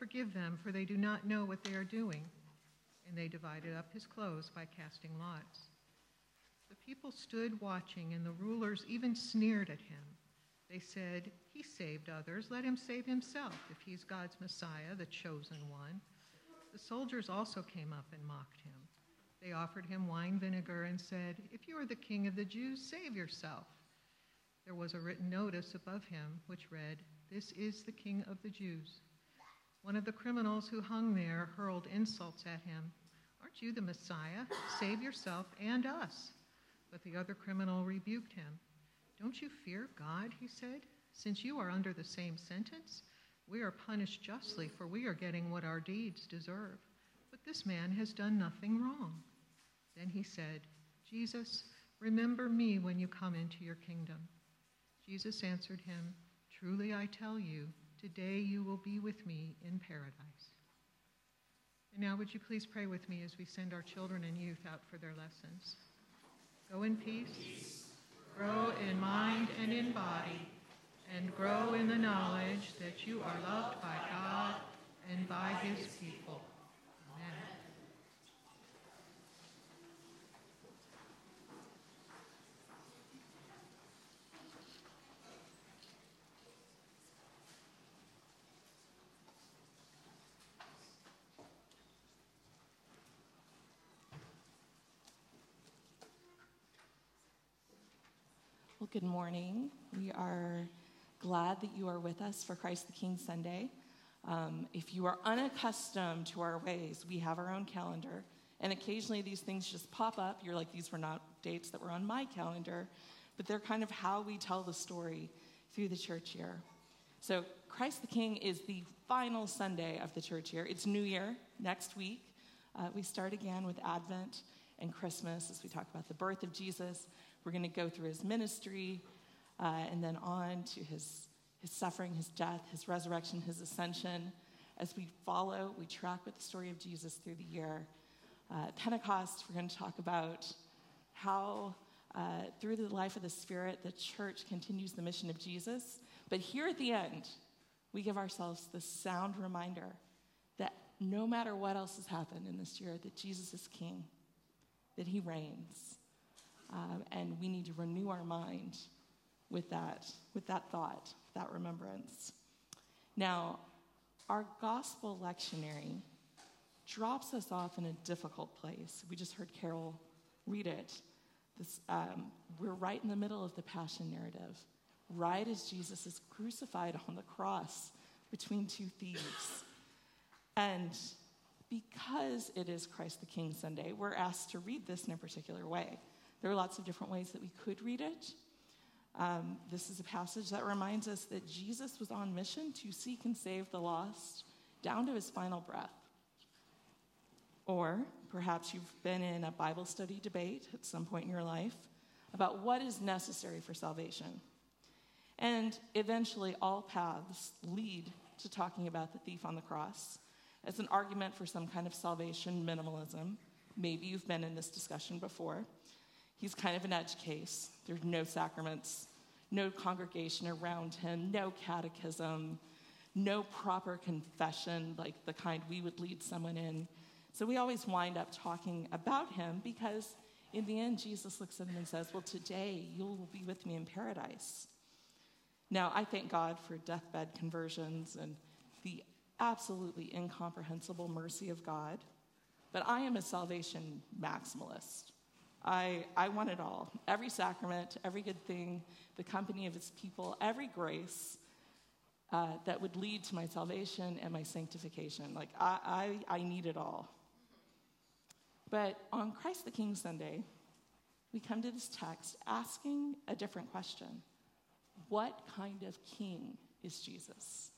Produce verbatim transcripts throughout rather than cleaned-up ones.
forgive them, for they do not know what they are doing." And they divided up his clothes by casting lots. The people stood watching, and the rulers even sneered at him. They said, "He saved others. Let him save himself, if he's God's Messiah, the chosen one." The soldiers also came up and mocked him. They offered him wine vinegar and said, "If you are the king of the Jews, save yourself." There was a written notice above him which read, "This is the King of the Jews." One of the criminals who hung there hurled insults at him. "Aren't you the Messiah? Save yourself and us." But the other criminal rebuked him. "Don't you fear God," he said, "since you are under the same sentence? We are punished justly, for we are getting what our deeds deserve. But this man has done nothing wrong." Then he said, "Jesus, remember me when you come into your kingdom." Jesus answered him, "Truly I tell you, today you will be with me in paradise." And now would you please pray with me as we send our children and youth out for their lessons. Go in peace, grow in mind and in body, and grow in the knowledge that you are loved by God and by his people. Amen. Well, good morning. We are glad that you are with us for Christ the King Sunday. Um, if you are unaccustomed to our ways, we have our own calendar, and occasionally these things just pop up. You're like, these were not dates that were on my calendar, but they're kind of how we tell the story through the church year. So Christ the King is the final Sunday of the church year. It's New Year next week. Uh, we start again with Advent and Christmas as we talk about the birth of Jesus. We're going to go through his ministry uh, and then on to his, his suffering, his death, his resurrection, his ascension. As we follow, we track with the story of Jesus through the year. Uh, at Pentecost, we're going to talk about how uh, through the life of the Spirit, the church continues the mission of Jesus. But here at the end, we give ourselves the sound reminder that no matter what else has happened in this year, that Jesus is King, that he reigns. Um, and we need to renew our mind with that, with that thought, that remembrance. Now, our gospel lectionary drops us off in a difficult place. We just heard Carol read it. This, um, we're right in the middle of the Passion narrative, right as Jesus is crucified on the cross between two thieves. And because it is Christ the King Sunday, we're asked to read this in a particular way. There are lots of different ways that we could read it. Um, this is a passage that reminds us that Jesus was on mission to seek and save the lost down to his final breath. Or perhaps you've been in a Bible study debate at some point in your life about what is necessary for salvation. And eventually all paths lead to talking about the thief on the cross as an argument for some kind of salvation minimalism. Maybe you've been in this discussion before. He's kind of an edge case. There's no sacraments, no congregation around him, no catechism, no proper confession like the kind we would lead someone in. So we always wind up talking about him because in the end, Jesus looks at him and says, well, today you will be with me in paradise. Now, I thank God for deathbed conversions and the absolutely incomprehensible mercy of God, but I am a salvation maximalist. I, I want it all. Every sacrament, every good thing, the company of his people, every grace uh, that would lead to my salvation and my sanctification. Like, I, I, I need it all. But on Christ the King Sunday, we come to this text asking a different question. What kind of king is Jesus?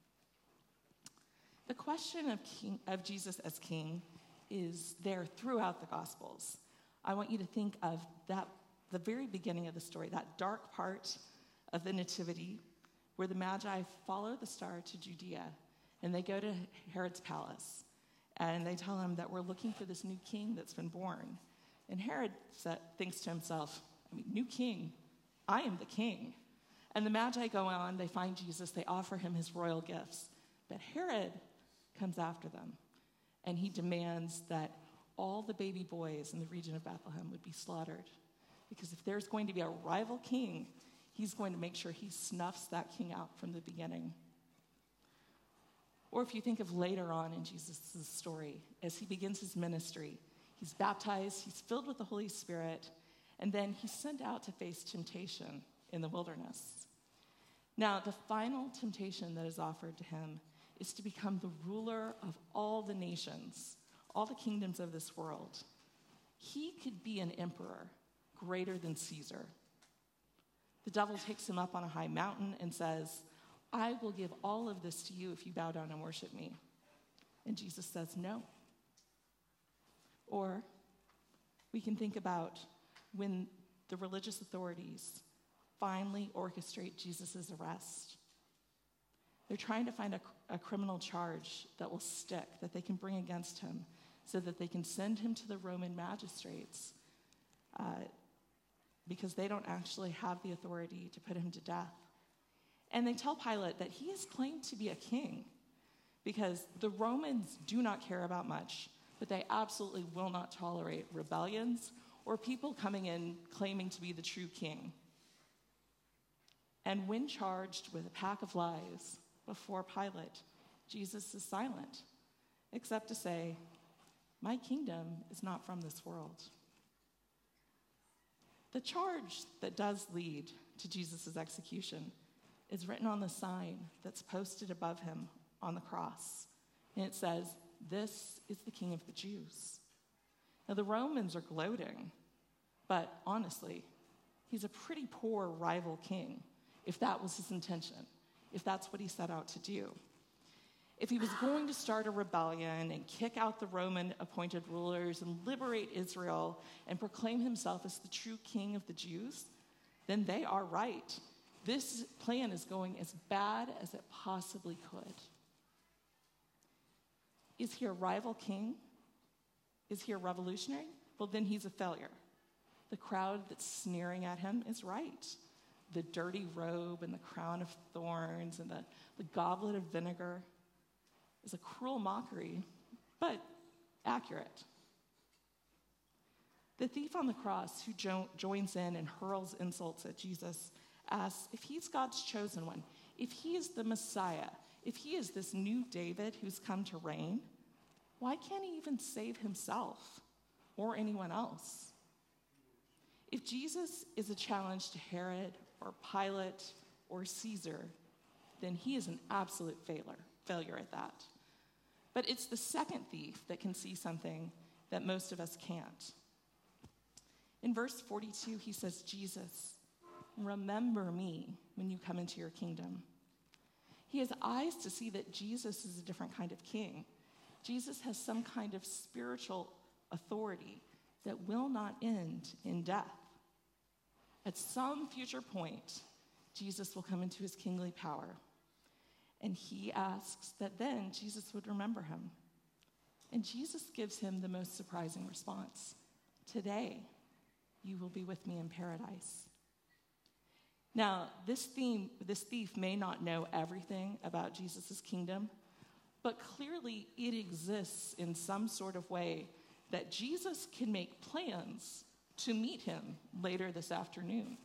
The question of, king, of Jesus as king is there throughout the Gospels. I want you to think of that, the very beginning of the story, that dark part of the Nativity, where the Magi follow the star to Judea, and they go to Herod's palace, and they tell him that we're looking for this new king that's been born. And Herod thinks to himself, I mean, new king? I am the king. And the Magi go on, they find Jesus, they offer him his royal gifts. But Herod comes after them, and he demands that all the baby boys in the region of Bethlehem would be slaughtered. Because if there's going to be a rival king, he's going to make sure he snuffs that king out from the beginning. Or if you think of later on in Jesus' story, as he begins his ministry, he's baptized, he's filled with the Holy Spirit, and then he's sent out to face temptation in the wilderness. Now, the final temptation that is offered to him is to become the ruler of all the nations, all the kingdoms of this world. He could be an emperor greater than Caesar. The devil takes him up on a high mountain and says, I will give all of this to you if you bow down and worship me. And Jesus says no. Or we can think about when the religious authorities finally orchestrate Jesus' arrest. They're trying to find a, a criminal charge that will stick, that they can bring against him, so that they can send him to the Roman magistrates, uh, because they don't actually have the authority to put him to death. And they tell Pilate that he is claimed to be a king, because the Romans do not care about much, but they absolutely will not tolerate rebellions or people coming in claiming to be the true king. And when charged with a pack of lies before Pilate, Jesus is silent, except to say, my kingdom is not from this world. The charge that does lead to Jesus' execution is written on the sign that's posted above him on the cross. And it says, this is the King of the Jews. Now, the Romans are gloating, but honestly, he's a pretty poor rival king, if that was his intention, if that's what he set out to do. If he was going to start a rebellion and kick out the Roman-appointed rulers and liberate Israel and proclaim himself as the true king of the Jews, then they are right. This plan is going as bad as it possibly could. Is he a rival king? Is he a revolutionary? Well, then he's a failure. The crowd that's sneering at him is right. The dirty robe and the crown of thorns and the, the goblet of vinegar is a cruel mockery, but accurate. The thief on the cross who jo- joins in and hurls insults at Jesus asks if he's God's chosen one, if he is the Messiah, if he is this new David who's come to reign, why can't he even save himself or anyone else? If Jesus is a challenge to Herod or Pilate or Caesar, then he is an absolute failure, failure at that. But it's the second thief that can see something that most of us can't. In verse forty-two, he says, Jesus, remember me when you come into your kingdom. He has eyes to see that Jesus is a different kind of king. Jesus has some kind of spiritual authority that will not end in death. At some future point, Jesus will come into his kingly power. And he asks that then Jesus would remember him. And Jesus gives him the most surprising response. Today, you will be with me in paradise. Now, this theme, this thief may not know everything about Jesus' kingdom, but clearly it exists in some sort of way that Jesus can make plans to meet him later this afternoon.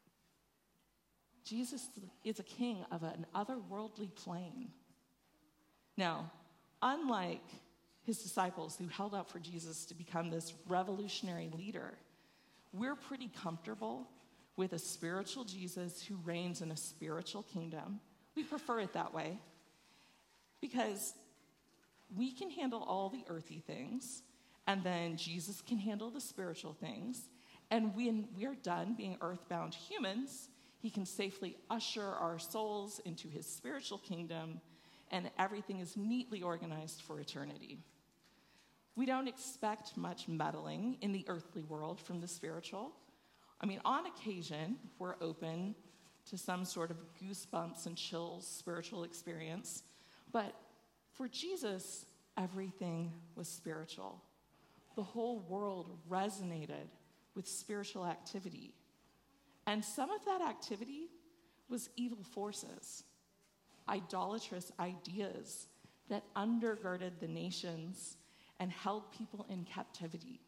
Jesus is a king of an otherworldly plane. Now, unlike his disciples who held out for Jesus to become this revolutionary leader, we're pretty comfortable with a spiritual Jesus who reigns in a spiritual kingdom. We prefer it that way because we can handle all the earthy things, and then Jesus can handle the spiritual things. And when we're done being earthbound humans, he can safely usher our souls into his spiritual kingdom, and everything is neatly organized for eternity. We don't expect much meddling in the earthly world from the spiritual. I mean, on occasion, we're open to some sort of goosebumps and chills spiritual experience. But for Jesus, everything was spiritual. The whole world resonated with spiritual activity. And some of that activity was evil forces, idolatrous ideas that undergirded the nations and held people in captivity.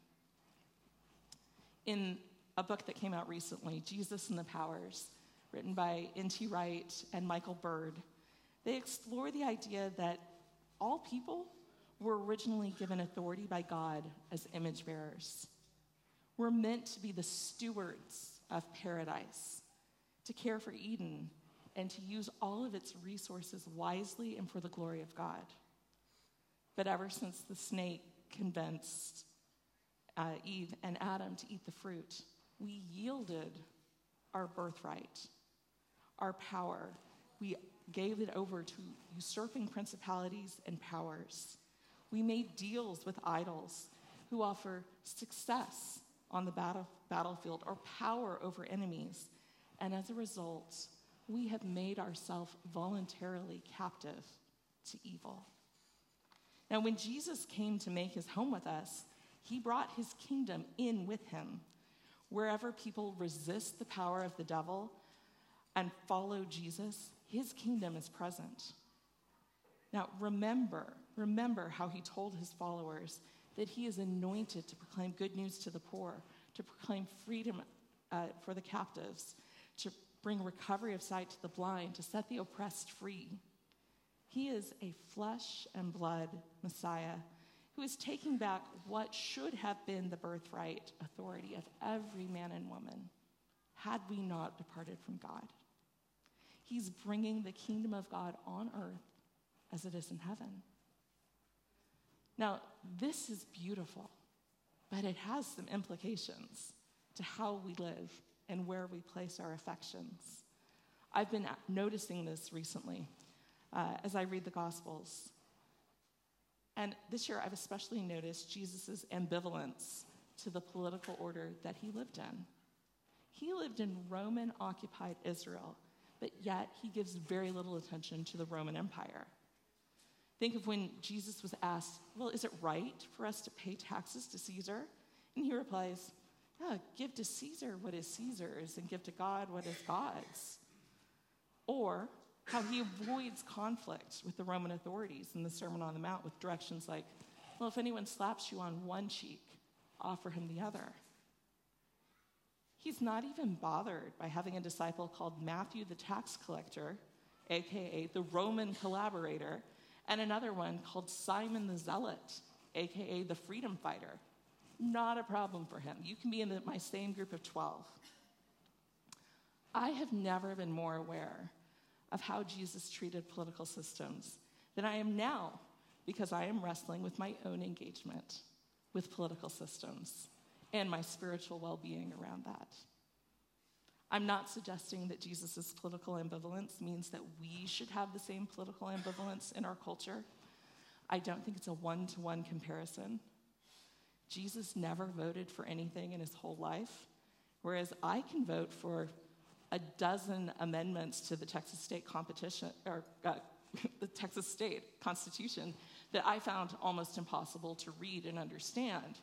In a book that came out recently, Jesus and the Powers, written by N T Wright and Michael Bird, they explore the idea that all people were originally given authority by God as image bearers. We're meant to be the stewards of paradise, to care for Eden, and to use all of its resources wisely and for the glory of God. But ever since the snake convinced uh, Eve and Adam to eat the fruit, we yielded our birthright, our power. We gave it over to usurping principalities and powers. We made deals with idols who offer success on the battle, battlefield or power over enemies. And as a result, we have made ourselves voluntarily captive to evil. Now, when Jesus came to make his home with us, he brought his kingdom in with him. Wherever people resist the power of the devil and follow Jesus, his kingdom is present. Now, remember, remember how he told his followers that he is anointed to proclaim good news to the poor, to proclaim freedom uh, for the captives, to bring recovery of sight to the blind, to set the oppressed free. He is a flesh and blood Messiah who is taking back what should have been the birthright authority of every man and woman had we not departed from God. He's bringing the kingdom of God on earth as it is in heaven. Now, this is beautiful, but it has some implications to how we live and where we place our affections. I've been noticing this recently uh, as I read the Gospels. And this year, I've especially noticed Jesus' ambivalence to the political order that he lived in. He lived in Roman-occupied Israel, but yet he gives very little attention to the Roman Empire. Think of when Jesus was asked, well, is it right for us to pay taxes to Caesar? And he replies, yeah, give to Caesar what is Caesar's and give to God what is God's. Or how he avoids conflict with the Roman authorities in the Sermon on the Mount with directions like, well, if anyone slaps you on one cheek, offer him the other. He's not even bothered by having a disciple called Matthew the tax collector, a k a the Roman collaborator, and another one called Simon the Zealot, a k a the freedom fighter. Not a problem for him. You can be in the, my same group of twelve. I have never been more aware of how Jesus treated political systems than I am now, because I am wrestling with my own engagement with political systems and my spiritual well-being around that. I'm not suggesting that Jesus' political ambivalence means that we should have the same political ambivalence in our culture. I don't think it's a one-to-one comparison. Jesus never voted for anything in his whole life, whereas I can vote for a dozen amendments to the Texas State competition, or uh, the Texas State Constitution that I found almost impossible to read and understand.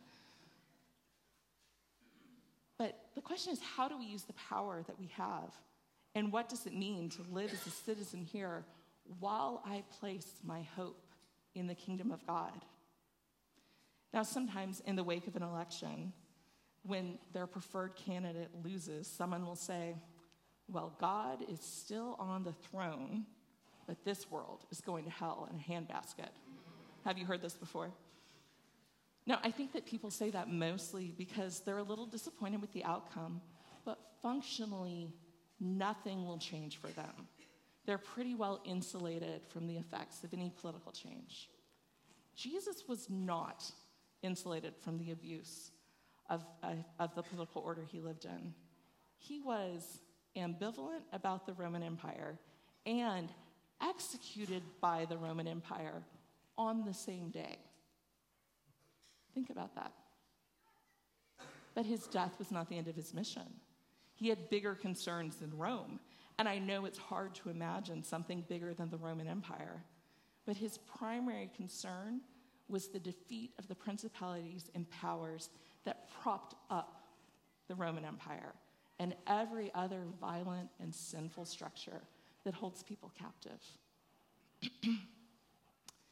But the question is, how do we use the power that we have? And what does it mean to live as a citizen here while I place my hope in the kingdom of God? Now, sometimes in the wake of an election, when their preferred candidate loses, someone will say, well, God is still on the throne, but this world is going to hell in a handbasket. Have you heard this before? Now, I think that people say that mostly because they're a little disappointed with the outcome, but functionally, nothing will change for them. They're pretty well insulated from the effects of any political change. Jesus was not insulated from the abuse of, uh, of the political order he lived in. He was ambivalent about the Roman Empire and executed by the Roman Empire on the same day. Think about that. But his death was not the end of his mission. He had bigger concerns than Rome, and I know it's hard to imagine something bigger than the Roman Empire, but his primary concern was the defeat of the principalities and powers that propped up the Roman Empire and every other violent and sinful structure that holds people captive.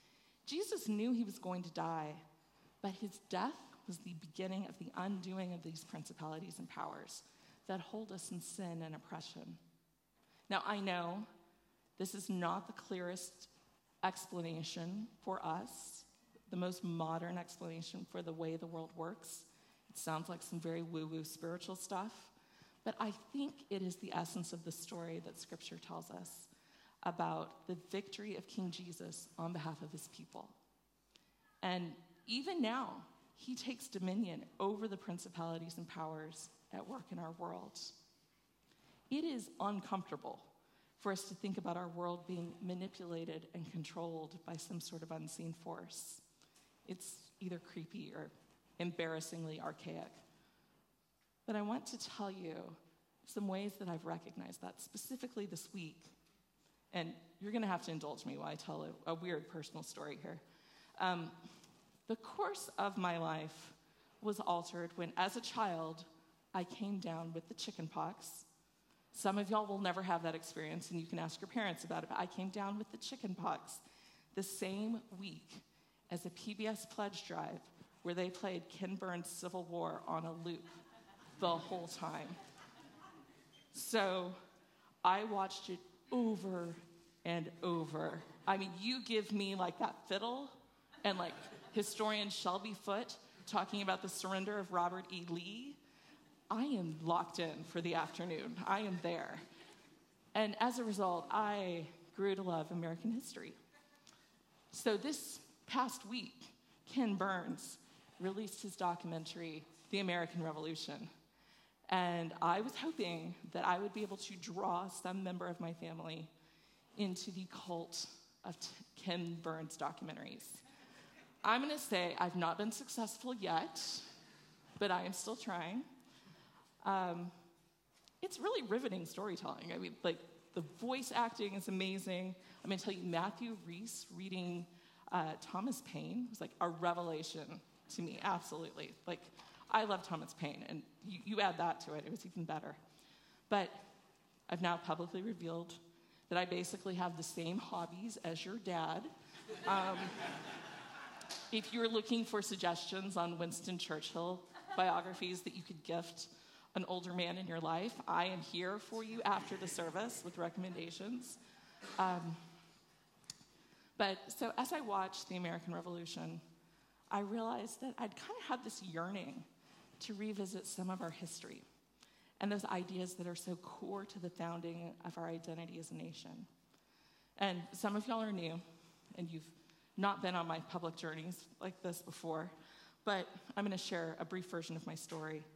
Jesus knew he was going to die, but his death was the beginning of the undoing of these principalities and powers that hold us in sin and oppression. Now, I know this is not the clearest explanation for us, the most modern explanation for the way the world works. It sounds like some very woo-woo spiritual stuff, but I think it is the essence of the story that Scripture tells us about the victory of King Jesus on behalf of his people. And even now, he takes dominion over the principalities and powers at work in our world. It is uncomfortable for us to think about our world being manipulated and controlled by some sort of unseen force. It's either creepy or embarrassingly archaic. But I want to tell you some ways that I've recognized that, specifically this week. And you're going to have to indulge me while I tell a, a weird personal story here. Um, the course of my life was altered when, as a child, I came down with the chicken pox. Some of y'all will never have that experience, and you can ask your parents about it, but I came down with the chicken pox the same week as a P B S pledge drive where they played Ken Burns' Civil War on a loop the whole time. So I watched it over and over. I mean, you give me like that fiddle and like historian Shelby Foote talking about the surrender of Robert E. Lee, I am locked in for the afternoon. I am there. And as a result, I grew to love American history. So this past week, Ken Burns released his documentary, The American Revolution. And I was hoping that I would be able to draw some member of my family into the cult of t- Ken Burns documentaries. I'm going to say I've not been successful yet, but I am still trying. Um, it's really riveting storytelling. I mean, like, the voice acting is amazing. I'm going to tell you, Matthew Rhys reading uh, Thomas Paine was like a revelation to me, absolutely. Like, I love Thomas Paine, and you, you add that to it, it was even better. But I've now publicly revealed that I basically have the same hobbies as your dad. Um, if you're looking for suggestions on Winston Churchill biographies that you could gift an older man in your life, I am here for you after the service with recommendations. Um, but so as I watched The American Revolution, I realized that I'd kind of had this yearning to revisit some of our history and those ideas that are so core to the founding of our identity as a nation. And some of y'all are new, and you've not been on my public journeys like this before, but I'm going to share a brief version of my story.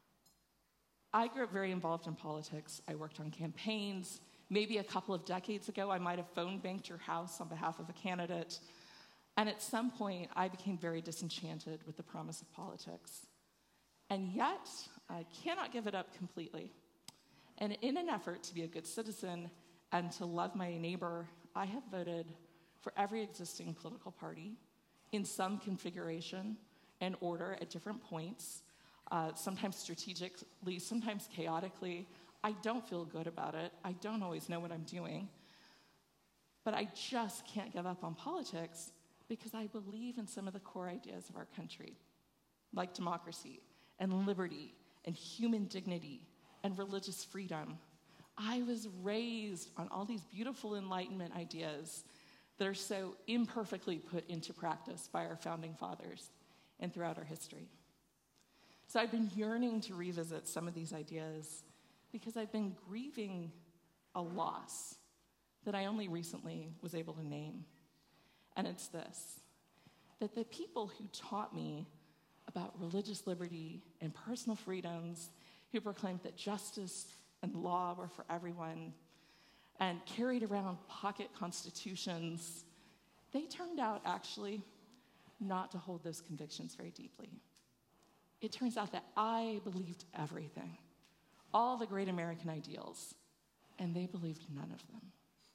I grew up very involved in politics. I worked on campaigns. Maybe a couple of decades ago, I might have phone banked your house on behalf of a candidate. And at some point, I became very disenchanted with the promise of politics. And yet, I cannot give it up completely. And in an effort to be a good citizen and to love my neighbor, I have voted for every existing political party in some configuration and order at different points, uh, sometimes strategically, sometimes chaotically. I don't feel good about it. I don't always know what I'm doing. But I just can't give up on politics because I believe in some of the core ideas of our country, like democracy and liberty and human dignity and religious freedom. I was raised on all these beautiful Enlightenment ideas that are so imperfectly put into practice by our founding fathers and throughout our history. So I've been yearning to revisit some of these ideas because I've been grieving a loss that I only recently was able to name. And it's this, that the people who taught me about religious liberty and personal freedoms, who proclaimed that justice and law were for everyone, and carried around pocket constitutions, they turned out actually not to hold those convictions very deeply. It turns out that I believed everything, all the great American ideals, and they believed none of them.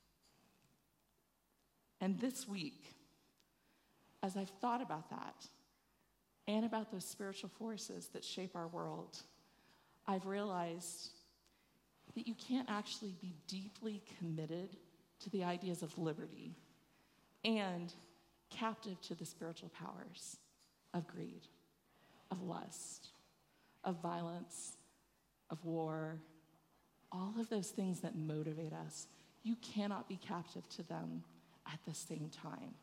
And this week, as I've thought about that, and about those spiritual forces that shape our world, I've realized that you can't actually be deeply committed to the ideas of liberty and captive to the spiritual powers of greed, of lust, of violence, of war, all of those things that motivate us. You cannot be captive to them at the same time.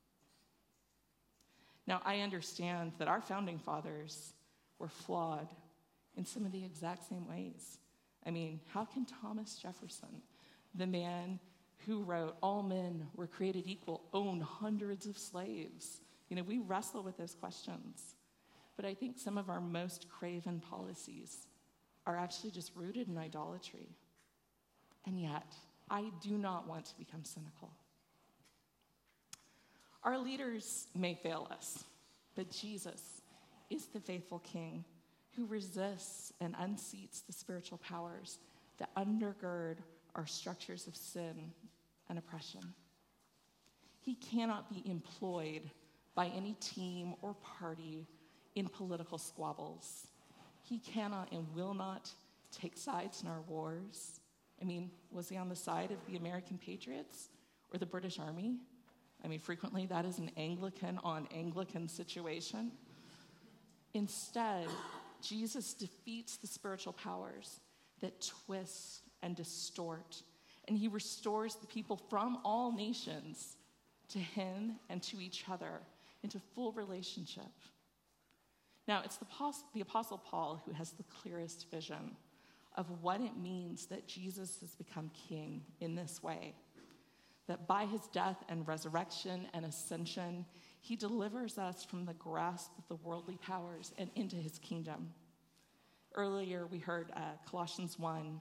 Now, I understand that our founding fathers were flawed in some of the exact same ways. I mean, how can Thomas Jefferson, the man who wrote, "All men were created equal," own hundreds of slaves? You know, we wrestle with those questions. But I think some of our most craven policies are actually just rooted in idolatry. And yet, I do not want to become cynical. Our leaders may fail us, but Jesus is the faithful King who resists and unseats the spiritual powers that undergird our structures of sin and oppression. He cannot be employed by any team or party in political squabbles. He cannot and will not take sides in our wars. I mean, was he on the side of the American patriots or the British Army? I mean, frequently that is an Anglican on Anglican situation. Instead, Jesus defeats the spiritual powers that twist and distort, and he restores the people from all nations to him and to each other into full relationship. Now, it's the, the Apostle Paul who has the clearest vision of what it means that Jesus has become king in this way. That by his death and resurrection and ascension, he delivers us from the grasp of the worldly powers and into his kingdom. Earlier, we heard uh, Colossians one,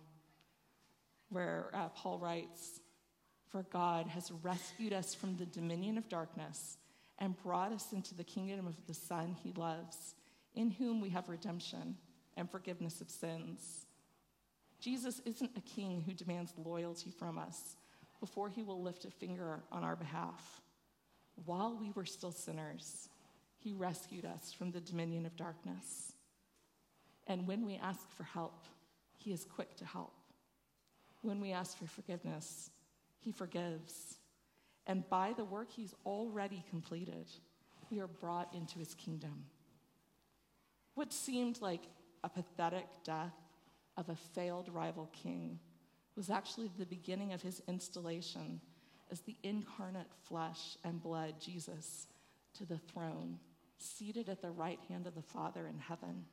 where uh, Paul writes, "For God has rescued us from the dominion of darkness and brought us into the kingdom of the Son he loves, in whom we have redemption and forgiveness of sins." Jesus isn't a king who demands loyalty from us before he will lift a finger on our behalf. While we were still sinners, he rescued us from the dominion of darkness. And when we ask for help, he is quick to help. When we ask for forgiveness, he forgives. And by the work he's already completed, we are brought into his kingdom. What seemed like a pathetic death of a failed rival king was actually the beginning of his installation as the incarnate flesh and blood Jesus to the throne, seated at the right hand of the Father in heaven.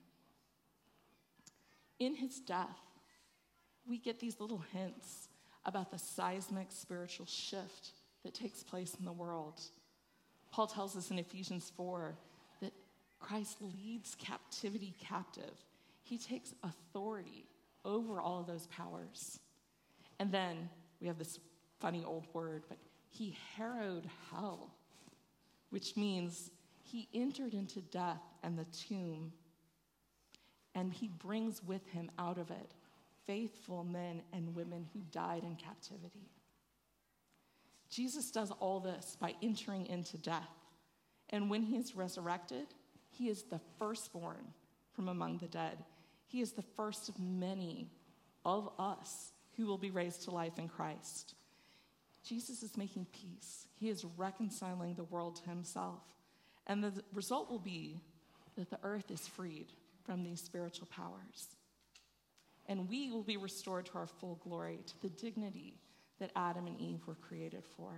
In his death, we get these little hints about the seismic spiritual shift that takes place in the world. Paul tells us in Ephesians four that Christ leads captivity captive. He takes authority over all of those powers. And then we have this funny old word, but he harrowed hell, which means he entered into death and the tomb, and he brings with him out of it faithful men and women who died in captivity. Jesus does all this by entering into death, and when he is resurrected, he is the firstborn from among the dead. He is the first of many of us who will be raised to life in Christ. Jesus is making peace. He is reconciling the world to himself. And the result will be that the earth is freed from these spiritual powers. And we will be restored to our full glory, to the dignity that Adam and Eve were created for.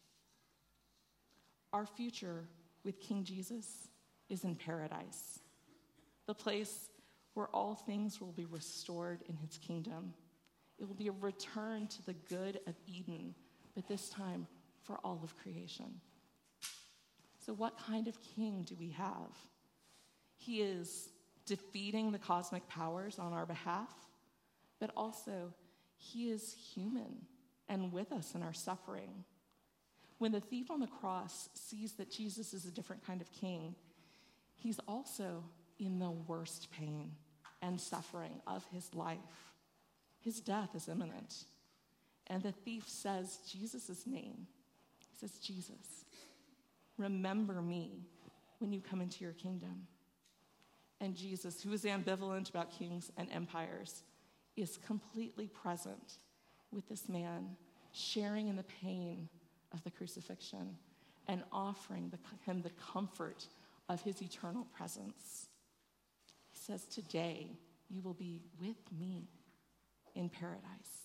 Our future with King Jesus is in paradise, the place where all things will be restored in his kingdom. It will be a return to the good of Eden, but this time for all of creation. So what kind of king do we have? He is defeating the cosmic powers on our behalf, but also he is human and with us in our suffering. When the thief on the cross sees that Jesus is a different kind of king, he's also in the worst pain and suffering of his life. His death is imminent. And the thief says Jesus' name. He says, "Jesus, remember me when you come into your kingdom." And Jesus, who is ambivalent about kings and empires, is completely present with this man, sharing in the pain of the crucifixion and offering the, him the comfort of his eternal presence. He says, today you will be with me in paradise.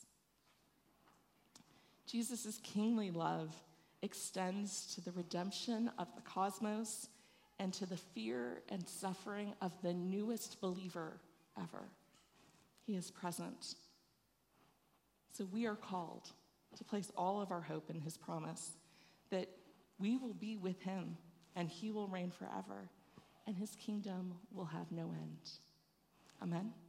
Jesus' kingly love extends to the redemption of the cosmos and to the fear and suffering of the newest believer ever. He is present. So we are called to place all of our hope in his promise that we will be with him and he will reign forever and his kingdom will have no end. Amen.